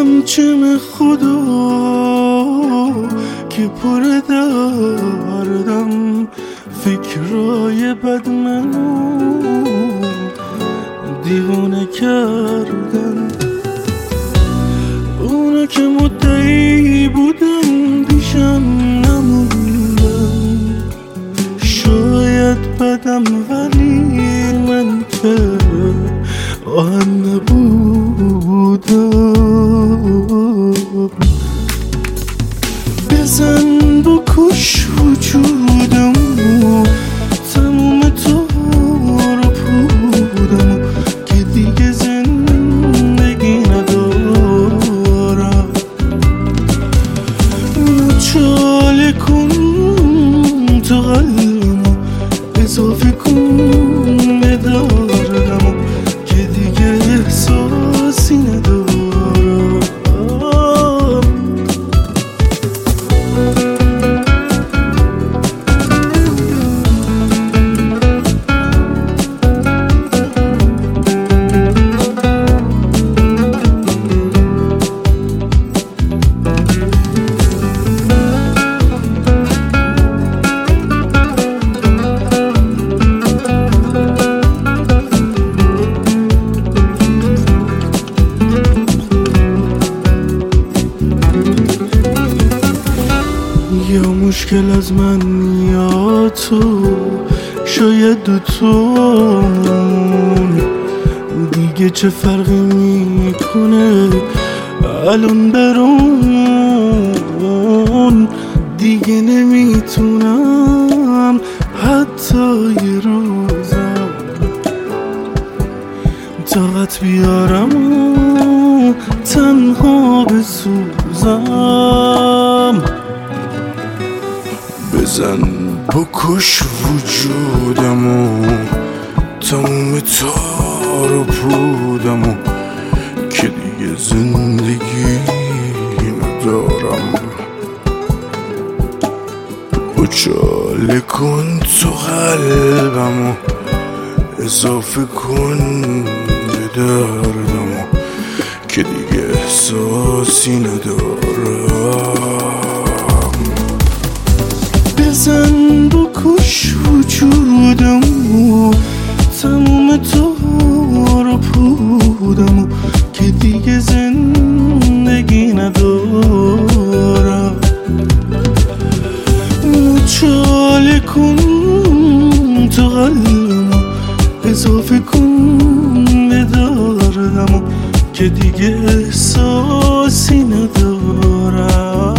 همچم خدا که پر دردم، فکرای بد منو دیوانه کردن. اونا که مدعی بودن پیشم نموندن، شاید بدم ولی من که آهن نبودم. بزن بکش وجودم، تموم تو رو پودم که دیگه زندگی ندارم. چاله کن تو قلبمو، اضافه کن به دردمو که دیگه احساسی ندارم. یا مشکل از من یا تو، شاید دوتامون. دیگه چه فرقی میکنه الان برام؟ دیگه نمیتونم حتی یه روزم طاقت بیارم و تنها بسوزم. بزن بکش وجودمو، تموم تار و پودمو که دیگه زندگی ندارم. اچاله کن تو قلبمو، اضافه کن به دردمو که دیگه احساسی ندارم. بزن بکش وجودمو، تموم تو رو پودمو که دیگه زندگی ندارم. چاله کن تو قلبمو، اضافه کن به دردمو که دیگه احساسی ندارم.